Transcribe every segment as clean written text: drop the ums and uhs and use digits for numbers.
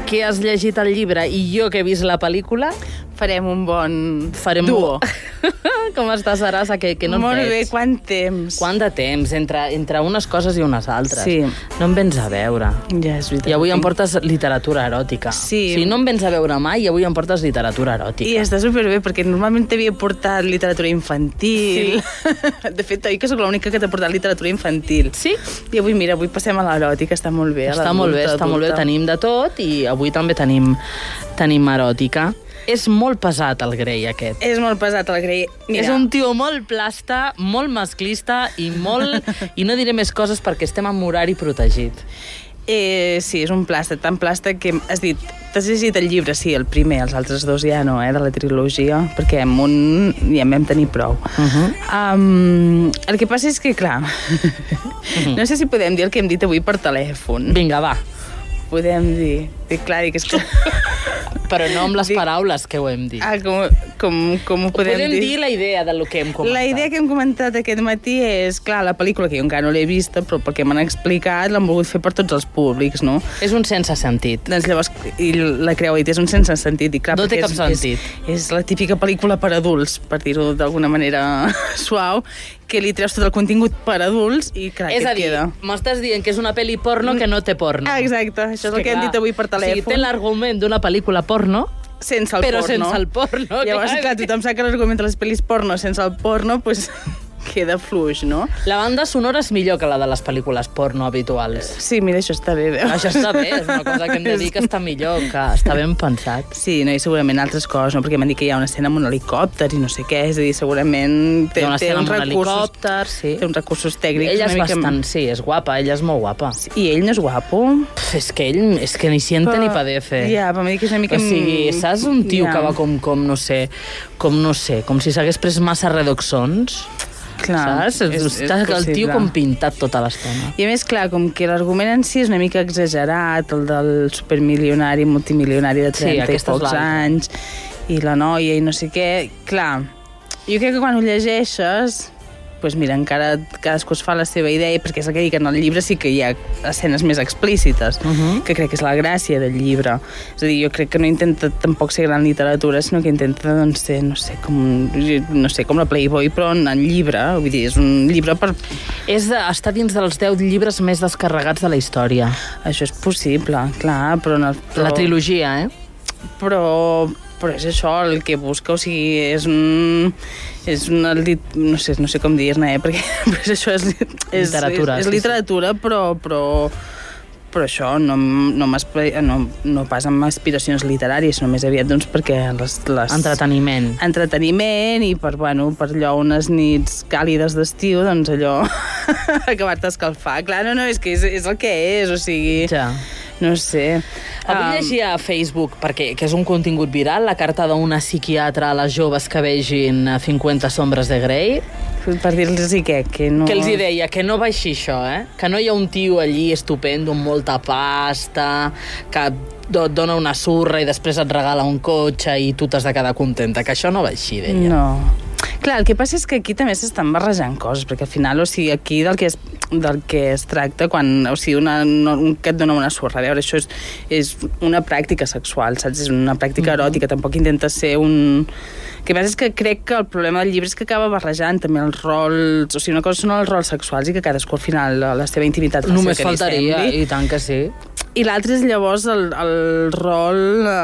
que has llegit el llibre i jo que he vist la pel·lícula, farem un bon duo. Com estàs, Arasa? Que no et Molt veig. bé, quant temps. Quant de temps, entre unes coses i unes altres. Sí. No em vens a veure. Ja, és veritat. I avui em portes literatura eròtica. Sí. O sigui, no em vens a veure mai i avui em portes literatura eròtica. I està superbé, perquè normalment t'havia portat literatura infantil. Sí. De fet, oi que sóc l'única que t'ha portat literatura infantil. Sí? I avui, mira, avui passem a l'eròtica, està molt bé. Està molt bé, està molt bé. Tenim de tot i avui també tenim eròtica. És molt pesat el Grey, aquest. És molt pesat el Grey. Mira. És un tio molt plasta, molt masclista i i no diré més coses perquè estem en horari protegit. Sí, és un plasta, tan plasta que has dit... T'has llegit el llibre? Sí, el primer, els altres dos ja no, de la trilogia, perquè amb un ja en vam tenir prou. El que passa és que, clar, no sé si podem dir el que hem dit avui per telèfon. Vinga, va. Podem dir... Clar, dic, és que... Però no amb les paraules que ho hem dit. Com ho podem dir? dir la idea del que hem comentat. La idea que hem comentat aquest matí és, clar, la pel·lícula que jo encara no l'he vista, però pel que m'han explicat l'han volgut fer per tots els públics, no? És un sense sentit. Doncs llavors, i la Creu ha dit, és un sense sentit. I clar, no té cap sentit. És la típica pel·lícula per adults, per dir-ho d'alguna manera suau, que li treus tot el contingut per adults i clar, és que a dir, m'estàs dient que és una pel·li porno que no té porno. Exacte, això és el que hem dit avui per telèfon. O sigui, té l'argument d'una pel·lícula porno, sense el però porno. sense el porno. Llavors, clar, tothom sap que l'argument de les pel·lis porno sense el porno, doncs queda fluix, no? La banda sonora és millor que la de les pel·lícules porno habituals. Sí, mira, això està bé. Això està bé, és una cosa que hem de dir que està millor, que està ben pensat. Sí, no, i segurament altres coses, no? Perquè m'han dit que hi ha una escena amb un helicòpter i no sé què, és a dir, segurament té una escena uns amb un recursos, helicòpter, sí. Té uns recursos tècnics. Ella és bastant, sí, és guapa, ella és molt guapa. I ell no és guapo? És que ell, és que ni siente ni padece. Ja, però m'ha dit que és una mica... O sigui, saps un tio que va com no sé, com si s'hagués pres massa redoxons? Clar, saps? Està el tio com pintat tota l'estona. I a més, clar, com que l'argument en si és una mica exagerat, el del supermilionari, multimilionari de 30 i pocs anys, i la noia i no sé què, clar, jo crec que quan ho llegeixes, doncs mira, encara cadascú es fa la seva idea, perquè és el que dic, en el llibre sí que hi ha escenes més explícites, que crec que és la gràcia del llibre. És a dir, jo crec que no intenta tampoc ser gran literatura, sinó que intenta, doncs, ser, no sé, com la Playboy, però en llibre, vull dir, és un llibre per... Està dins dels 10 llibres més descarregats de la història. Això és possible, clar, però... La trilogia, Però és això el que busca, o sigui, no sé com dir-ne, perquè és això, és literatura, però això no pas amb aspiracions literàries, sinó més aviat doncs, perquè entreteniment i per allò unes nits càlides d'estiu, doncs allò acabar-te d'escalfar. Clar, no, és que és el que és, o sigui... Ja. No sé. Avui llegia a Facebook, que és un contingut viral, la carta d'una psiquiatra a les joves que vegin 50 sombres de Grey. Per dir-los què? Que els hi deia que no baixi això, que no hi ha un tio allí estupendo amb molta pasta, que et dona una surra i després et regala un cotxe i tu t'has de quedar contenta, que això no va així, deia. No. Clar, el que passa és que aquí també s'estan barrejant coses, perquè al final, o sigui, aquí del que es tracta quan, o sigui, que et dona una surra. A veure, això és una pràctica sexual, saps? És una pràctica eròtica, tampoc intenta ser un... El que passa és que crec que el problema del llibre és que acaba barrejant també els rols... O sigui, una cosa són els rols sexuals i que cadascú al final la seva intimitat fa només faltaria, i tant que sí. I l'altre és llavors el rol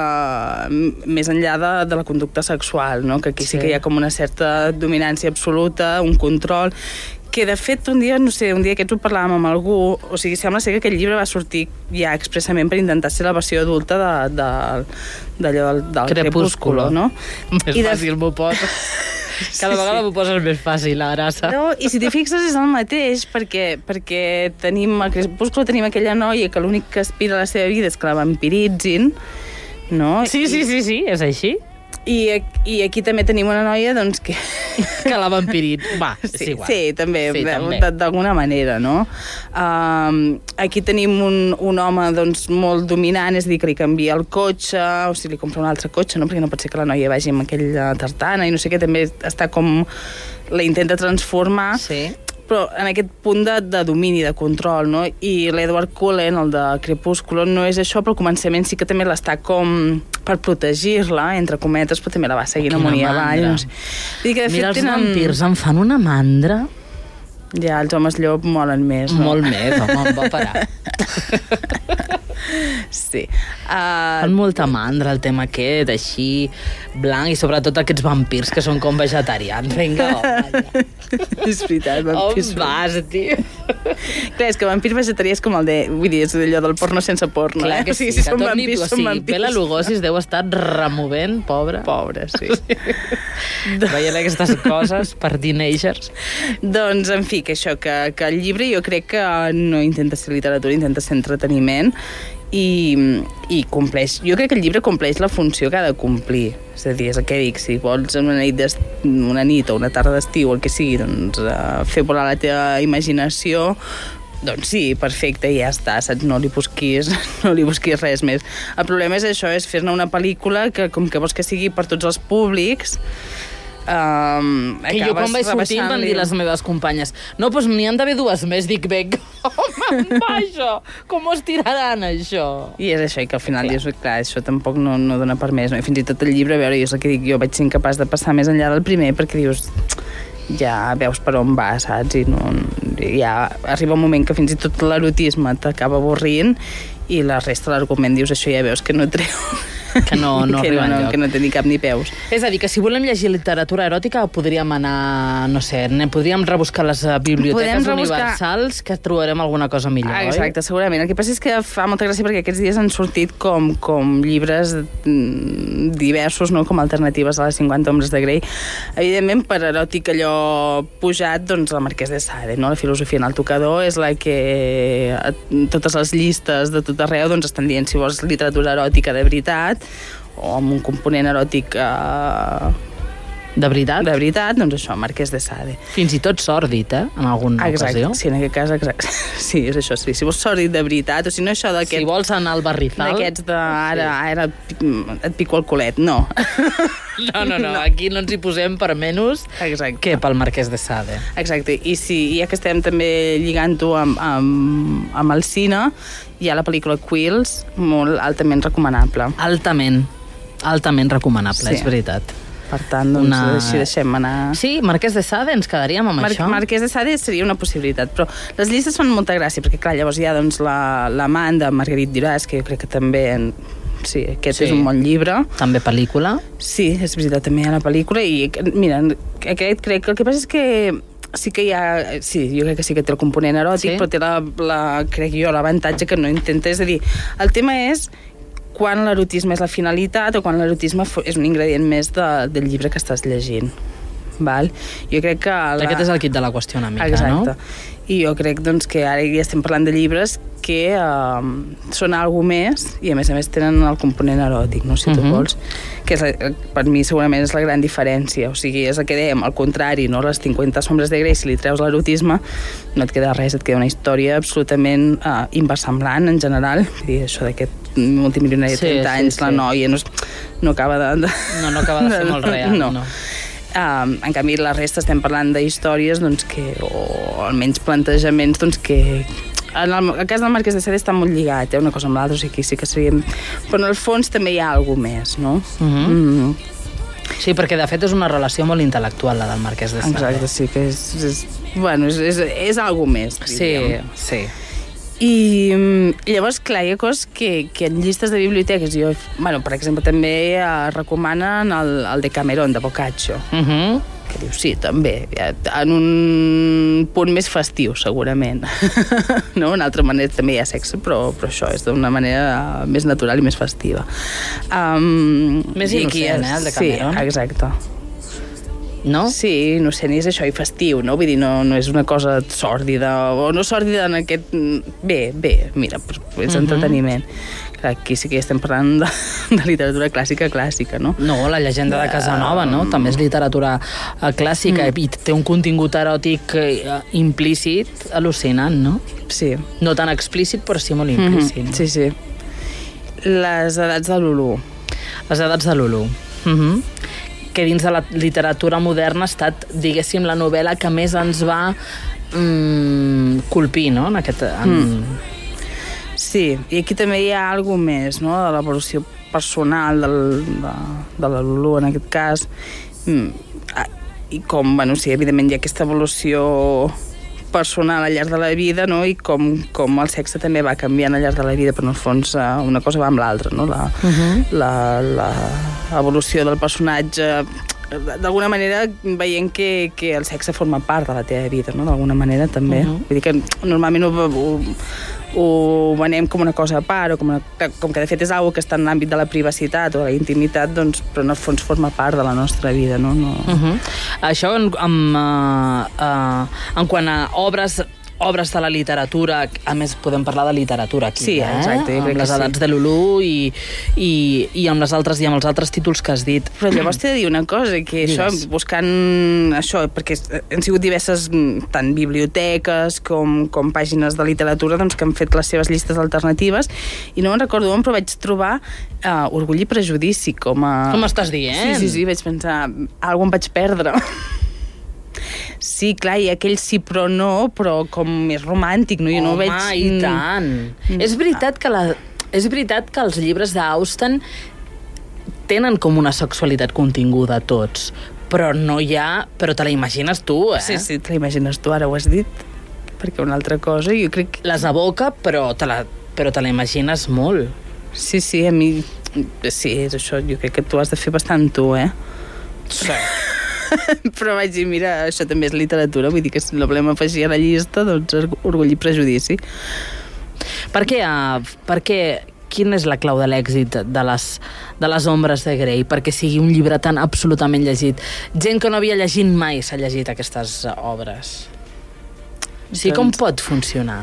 més enllà de la conducta sexual, no? Que aquí sí que hi ha com una certa dominància absoluta, un control, que de fet un dia aquests ho parlàvem amb algú, o sigui, sembla ser que aquest llibre va sortir ja expressament per intentar ser la versió adulta d'allò del Crepúsculo, no? Més fàcil m'ho posa. Cada vegada m'ho poses més fàcil, Arasa. No, i si t'hi fixes és el mateix, perquè tenim al Crepúsculo tenim aquella noia que l'únic que aspira a la seva vida és que la vampiritzin, no? Sí, és així. I aquí també tenim una noia, doncs, que la vampirit. Va, és igual. Sí, també, d'alguna manera, no? Aquí tenim un home, doncs, molt dominant, és a dir, que li canvia el cotxe, o sigui, li compra un altre cotxe, no? Perquè no pot ser que la noia vagi amb aquella tartana i no sé què, també està com... la intenta transformar, però en aquest punt de domini, de control, no? I l'Edward Cullen, el de Crepúsculo, no és això, però al començament sí que també l'està com per protegir-la, entre cometes, però també la va seguint amunt i avall. No sé. Mira, els vampirs em fan una mandra. Ja, els homes llop molen més, no? Molt més, home, em va parar. Sí. Fan molta mandra el tema aquest, així, blanc, i sobretot aquests vampirs que són com vegetarians. Vinga, home, ja. És veritat, vampirs. On vas, tio? Clar, és que vampir vegetarià és com el de... Vull dir, és allò del porno sense porno. Clar que sí, si són vampirs, són vampirs. Bela Lugosi es deu estar removent, pobra. Pobra, sí. Veient aquestes coses per teenagers. Doncs, en fi, que això, que el llibre jo crec que no intenta ser literatura, intenta ser entreteniment i compleix. Jo crec que el llibre compleix la funció que ha de complir. És a dir, és el que dic, si vols una nit o una tarda d'estiu, el que sigui, doncs fer volar la teva imaginació, doncs sí, perfecte, ja està, saps? No li busquis res més. El problema és això, és fer-ne una pel·lícula que, com que vols que sigui per tots els públics, que jo quan vaig sortir em van dir les meves companyes no, doncs n'hi han d'haver 2 més. Dic, vinga, home, vaja, com es tiraran això? I és això, i que al final dius, clar, això tampoc no dona per més, no? I fins i tot el llibre, a veure, jo és el que dic, jo vaig ser incapaç de passar més enllà del primer, perquè dius, ja veus per on va, saps? I ja arriba un moment que fins i tot l'erotisme t'acaba avorrint i la resta de l'argument dius, això ja veus que no treu. Que no arriba enlloc. Que no té ni cap ni peus. És a dir, que si volem llegir literatura eròtica podríem anar, no sé, podríem rebuscar les biblioteques universals, que trobarem alguna cosa millor, oi? Exacte, segurament. El que passa és que fa molta gràcia perquè aquests dies han sortit com llibres diversos, no? Com alternatives a les 50 ombres de Grey. Evidentment, per eròtic allò pujat, doncs el Marquès de Sade, no? La filosofia en el tocador és la que totes les llistes de tot arreu doncs estan dient si vols literatura eròtica de veritat o amb un component eròtic de veritat, doncs això, Marquès de Sade. Fins i tot sòrdid, en alguna ocasió. Sí, en aquest cas, exacte. Sí, és això, sí. Si vols sòrdid de veritat, o si no això d'aquest... Si vols anar al barrizal... D'aquests de ara et pico el culet, no. No, aquí no ens hi posem per menys que pel Marquès de Sade. Exacte, i ja que estem també lligant-ho amb el cine, hi ha la pel·lícula Quills, molt altament recomanable. Altament recomanable, és veritat. Per tant, doncs, així deixem anar... Sí, Marquès de Sade, ens quedaríem amb això. Marquès de Sade seria una possibilitat, però les llistes fan molta gràcia, perquè clar, llavors hi ha doncs, l'amant de Marguerite Duras, que jo crec que també... Sí, aquest és un bon llibre. També pel·lícula. Sí, és veritat, també hi ha la pel·lícula, i mira, aquest crec que el que passa és que sí que hi ha... Sí, jo crec que sí que té el component eròtic, però té crec jo, l'avantatge que no intenta... És a dir, el tema és quan l'erotisme és la finalitat o quan l'erotisme és un ingredient més del llibre que estàs llegint. Val? Jo crec que... Aquest és el kit de la qüestió una mica, no? I jo crec doncs, que ara ja estem parlant de llibres que són alguna més i a més tenen el component eròtic, no? Si tu vols. Que per mi segurament és la gran diferència. O sigui, és el que dèiem, al contrari, no? Les 50 sombres de Grey, si li treus l'erotisme, no et queda res, et queda una història absolutament inversemblant en general. Vull dir, això d'aquest multimilionari de 30 anys, la noia no acaba de... No acaba de ser molt real, no. En canvi, la resta estem parlant d'històries doncs, o almenys plantejaments doncs, que en el cas del Marquès de Sade està molt lligat, una cosa amb l'altra, o sigui, sí que seríem... Però en el fons també hi ha alguna més, no? Sí, perquè de fet és una relació molt intel·lectual, la del Marquès de Sade. Exacte, sí, que és alguna més, diríem. Sí. I llavors, clar, hi ha coses que en llistes de biblioteques per exemple, també recomanen el Decameron, de Boccaccio, que diu, sí, també, en un punt més festiu, segurament. No? Una altra manera també hi ha sexe, però això és d'una manera més natural i més festiva. Més innocent, el Decameron? Sí, exacte. No? Sí, innocent és això, i festiu, no? Vull dir, no és una cosa sòrdida, o no sòrdida en aquest... Bé, mira, és entreteniment. Clar, aquí sí que estem parlant de literatura clàssica, no? No, la llegenda de Casanova, no? També és literatura clàssica i té un contingut eròtic implícit al·lucinant, no? Sí. No tan explícit, però sí molt implícit. Sí. Les edats de Lulú. Les edats de Lulú. Que dins de la literatura moderna ha estat, diguéssim, la novel·la que més ens va colpir, no? En aquest... Sí, i aquí també hi ha alguna més, no?, de l'evolució personal de la Lulu, en aquest cas. I com, bueno, sí, evidentment hi ha aquesta evolució personal al llarg de la vida, no?, i com el sexe també va canviant al llarg de la vida, però en el fons una cosa va amb l'altra, no? L'evolució del personatge, d'alguna manera veient que el sexe forma part de la teva vida, no?, d'alguna manera també. Vull dir que normalment ho venem com una cosa a part, o com que de fet és una que està en l'àmbit de la privacitat o de la intimitat, doncs, però en el fons forma part de la nostra vida, no? Això en quant a obres de la literatura, a més podem parlar de literatura aquí, sí, exacte, amb les edats de Lulu i amb els altres títols que has dit. Però llavors t'he de dir una cosa, que això, buscant això, perquè han sigut diverses tant biblioteques com pàgines de literatura, doncs, que han fet les seves llistes alternatives, i no me'n recordo on, però vaig trobar Orgull i Prejudici com a... Com estàs dient? Sí, vaig pensar, alguna em vaig perdre. Sí, clar, hi ha aquell sí però no, però com més romàntic, no? Jo no ho veig... Home, i tant! És veritat que els llibres d'Austen tenen com una sexualitat continguda tots, però no hi ha... Però te la imagines tu, Sí, te la imagines tu, ara ho has dit, perquè una altra cosa, jo crec... Les evoca, però te la imagines molt. Sí, a mi... Sí, és això, jo crec que tu has de fer bastant tu, Sí. Però vaig dir, mira, això també és literatura, vull dir que si la volem afegir a la llista, doncs Orgull i Prejudici. Per què quina és la clau de l'èxit de les Ombres de Grey? Perquè sigui un llibre tan absolutament llegit. Gent que no havia llegit mai s'ha llegit aquestes obres. Sí, com pot funcionar?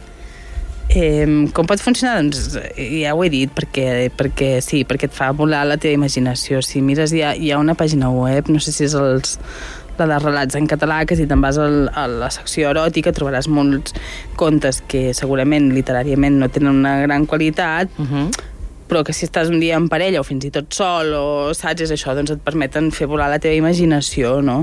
Com pot funcionar? Doncs ja ho he dit, perquè et fa volar la teva imaginació. Si mires, hi ha una pàgina web, no sé si és la de relats en català, que si te'n vas a la secció eròtica trobaràs molts contes que segurament literàriament no tenen una gran qualitat, però que si estàs un dia en parella o fins i tot sol, o saps, és això, doncs et permeten fer volar la teva imaginació, no?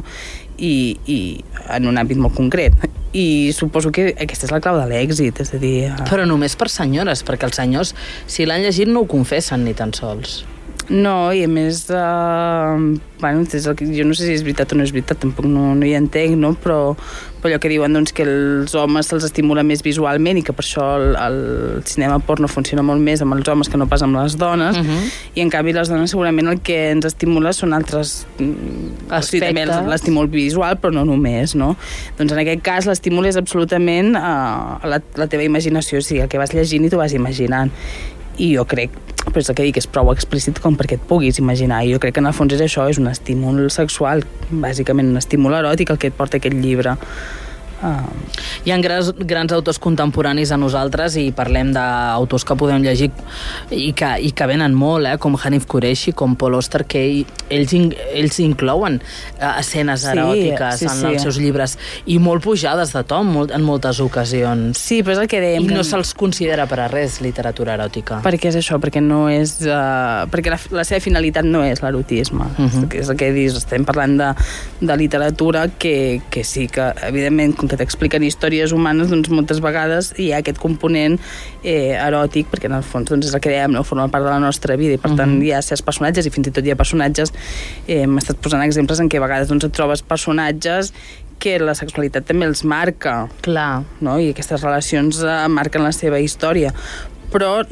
I en un àmbit molt concret. I suposo que aquesta és la clau de l'èxit, és a dir... Però només per senyores, perquè els senyors, si l'han llegit, no ho confessen ni tan sols. No, i a més, bueno, jo no sé si és veritat o no és veritat, tampoc no hi entenc, no? Però allò que diuen, doncs, que els homes se'ls estimula més visualment i que per això el cinema porno funciona molt més amb els homes que no pas amb les dones, i en canvi les dones segurament el que ens estimula són altres aspectes. Sí, també l'estímul visual, però no només, no? Doncs en aquest cas l'estímul és absolutament la teva imaginació, o sigui, el que vas llegint i t'ho vas imaginant. I jo crec, però és el que dic, és prou explícit com perquè et puguis imaginar, i jo crec que en el fons és això, és un estímul sexual, bàsicament un estímul eròtic el que et porta aquest llibre. Hi ha grans autors contemporanis a nosaltres i parlem d'autors que podem llegir i que venen molt, com Hanif Kureishi, com Paul Auster, que ells inclouen escenes eròtiques en els seus llibres i molt pujades de to en moltes ocasions. Sí, però és el que dèiem. I no se'ls considera per a res literatura eròtica. Perquè és això, perquè no és... perquè la seva finalitat no és l'erotisme. És el que dius, estem parlant de literatura que sí, que evidentment que t'expliquen històries humanes, doncs moltes vegades hi ha aquest component eròtic, perquè en el fons doncs, és el que dèiem, no? Forma part de la nostra vida i per tant hi ha certs personatges i fins i tot hi ha personatges, m'he estat posant exemples en què a vegades doncs, et trobes personatges que la sexualitat també els marca. Clar. No? I aquestes relacions marquen la seva història. Però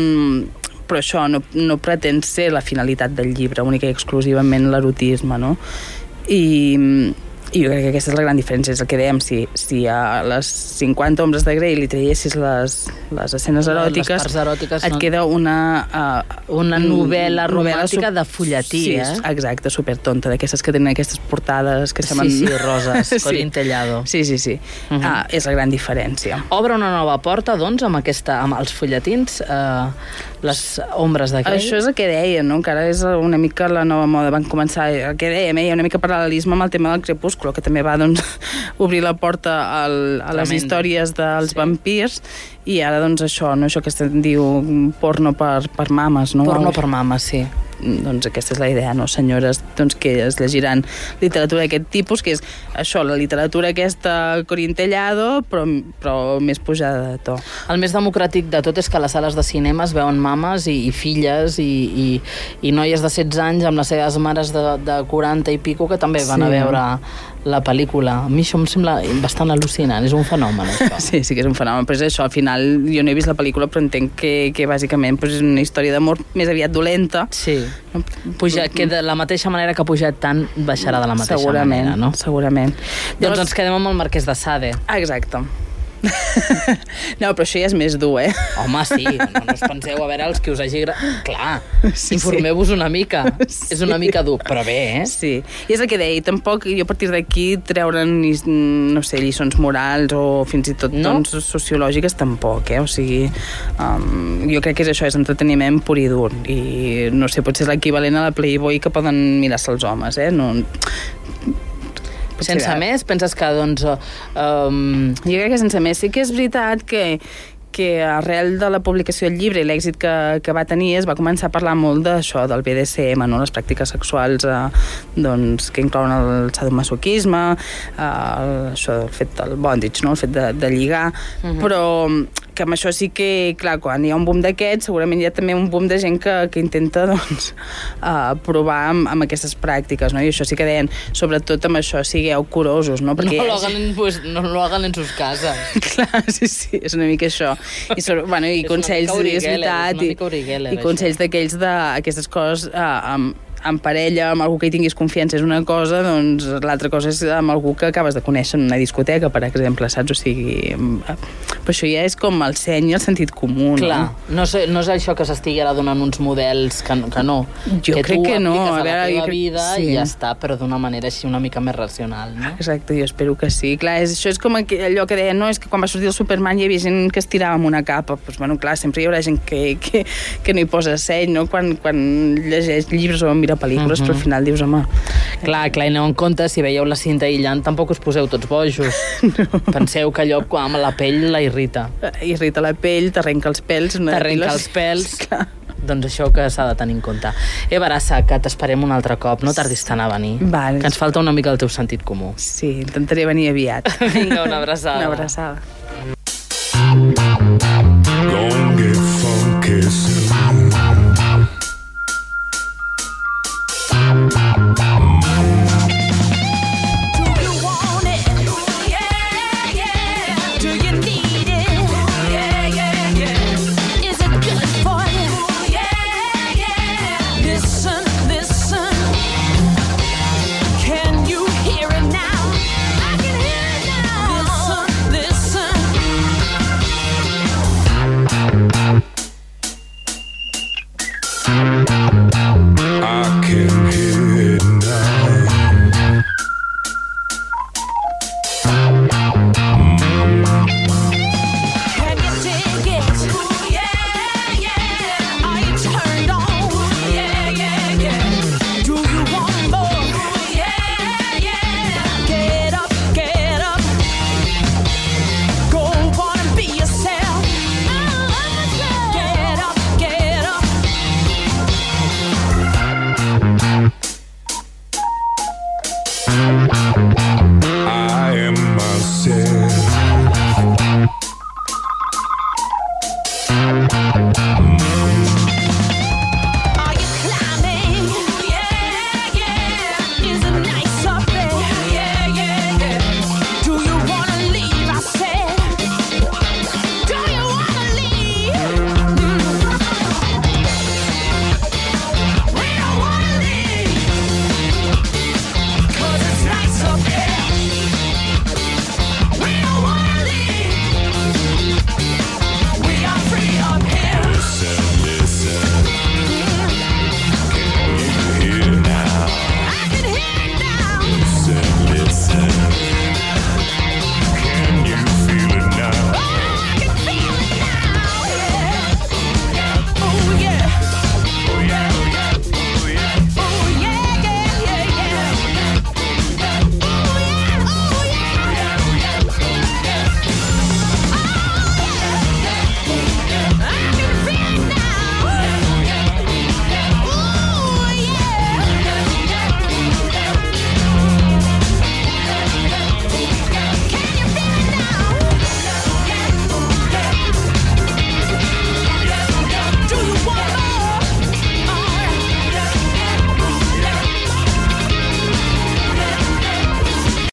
això no pretén ser la finalitat del llibre, única i exclusivament l'erotisme, no? I jo crec que aquesta és la gran diferència, és el que dèiem, si a les 50 Ombres de Grey li traiessis les escenes eròtiques, les parts eròtiques et queda una novel·la romàntica de fulletí, sí, exacte, supertonta, d'aquestes que tenen aquestes portades que semblen... Sí, roses, Corín Tellado. Sí. És la gran diferència. Obre una nova porta, doncs, amb els fulletins, les Ombres de Grey. Això és el que deia, no? Que ara és una mica la nova moda. Van començar, el que dèiem, hi ha una mica paral·lelisme amb el tema del Crepúsculo, que també va, doncs, obrir la porta a les històries dels vampirs, i ara, doncs, això que es diu porno per mames, no? Porno per mames, sí. doncs aquesta és la idea, no? Senyores doncs, que es llegiran literatura d'aquest tipus, que és això, la literatura aquesta corintellado, però més pujada de to. El més democràtic de tot és que a les sales de cinema es veuen mames i filles i noies de 16 anys amb les seves mares de 40 i pico que també van a veure la pel·lícula. A mi això em sembla bastant al·lucinant, és un fenomen, això. Sí que és un fenomen, però és això, al final jo no he vist la pel·lícula, però entenc que bàsicament és una història d'amor més aviat dolenta. Sí, que de la mateixa manera que ha pujat tant, baixarà de la mateixa manera, no? Segurament. Doncs ens quedem amb el Marquès de Sade. Exacte. No, però això ja és més dur, Home, sí, no us penseu, a veure, els que us hagi... Clar, informeu-vos una mica. És una mica dur, però bé, Sí, i és el que deia, tampoc jo a partir d'aquí treure'n, no sé, lliçons morals o fins i tot doncs, sociològiques, tampoc, O sigui, jo crec que és això, és entreteniment pur i dur, i no sé, potser és l'equivalent a la Playboy que poden mirar-se els homes, No... Sense més, penses que, doncs... Jo crec que sense més. Sí que és veritat que arrel de la publicació del llibre i l'èxit que va tenir es va començar a parlar molt d'això, del BDSM, no? Les pràctiques sexuals doncs, que inclouen el sadomasoquisme, això, el fet del bondage, no? El fet de lligar, però que amb això sí que, clar, quan hi ha un boom d'aquests, segurament hi ha també un boom de gent que intenta, doncs, provar amb aquestes pràctiques, no? I això sí que deien, sobretot amb això, sigueu curosos, no? Perquè no lo hagan en sus cases. Clar, sí, és una mica això. I consells, és veritat, i consells d'aquells d'aquestes coses amb parella, amb algú que hi tinguis confiança és una cosa, doncs l'altra cosa és amb algú que acabes de conèixer en una discoteca, per exemple, saps? O sigui, però això ja és com el seny i el sentit comú, no? Clar, no és això que s'estigui ara donant uns models que no. Jo crec que no. A veure, la teva vida i ja està, però d'una manera així una mica més racional, no? Exacte, jo espero que sí. Clar, això és com allò que deien, no? És que quan va sortir el Superman hi havia gent que estirava amb una capa. Doncs, bueno, clar, sempre hi haurà gent que no hi posa seny, no? Quan llegeix llibres o mira pel·lícules, però al final dius, home... Clar, i aneu en compte, si veieu la cinta aïllant, tampoc us poseu tots bojos. No. Penseu que allò amb la pell la irrita. Irrita la pell, t'arrenca els pèls... T'arrenca els pèls... Doncs això que s'ha de tenir en compte. Eva Arassa, que t'esperem un altre cop, no tardis tant a venir. Vale. Que ens falta una mica el teu sentit comú. Sí, intentaré venir aviat. Vinga, una abraçada. Una abraçada. Gonna get funky soon.